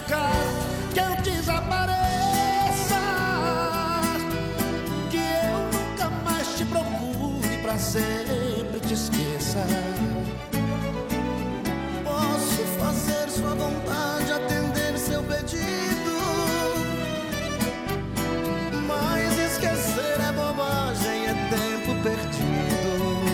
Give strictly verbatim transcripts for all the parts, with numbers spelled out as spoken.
cara, que eu desapareça, que eu nunca mais te procure, pra sempre te esqueça. Posso fazer sua vontade, atender seu pedido, mas esquecer é bobagem, é tempo perdido.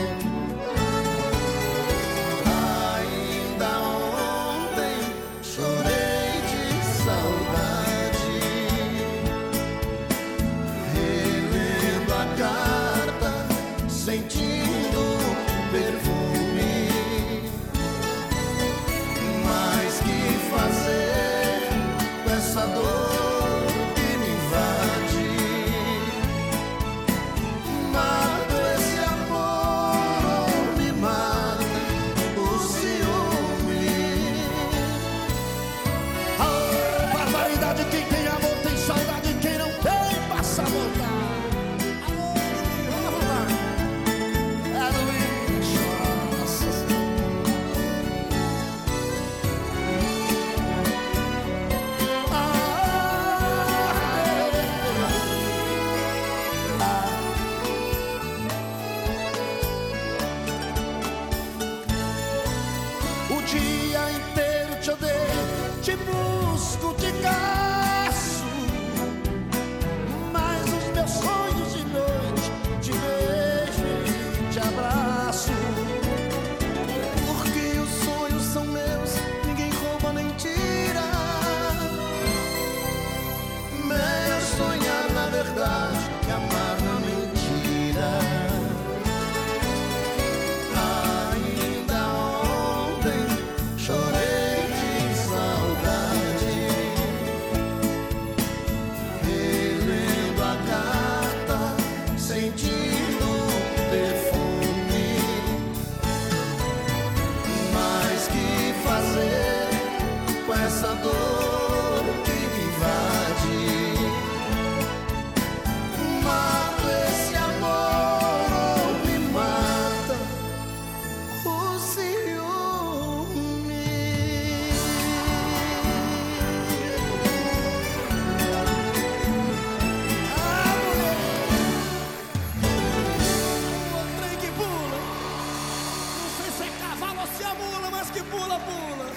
Ainda ontem chorei de saudade, relendo a carta, sentindo o perfume. Mas que fazer com essa dor que me invade? Mata esse amor ou me mata o ciúme? Oh, barbaridade, quem tem amor tem saudade, quem não tem passa a vontade. Alô, vamos lá. É do lixo, nossa Senhora. O dia inteiro te odeio, te busco, te caço, mas os meus sonhos de noite te beijo e te abraço. Porque os sonhos são meus, ninguém rouba nem tira. Melhor sonhar na verdade que amar na mentira. Ainda ontem chorei de saudade, relendo a carta, sentindo o perfume. Mas que fazer com essa dor que me invade? Mata esse amor ou me mata o ciúme? Ah, mulher! O trem que pula, não sei se é cavalo ou se é mula, mas que pula, pula.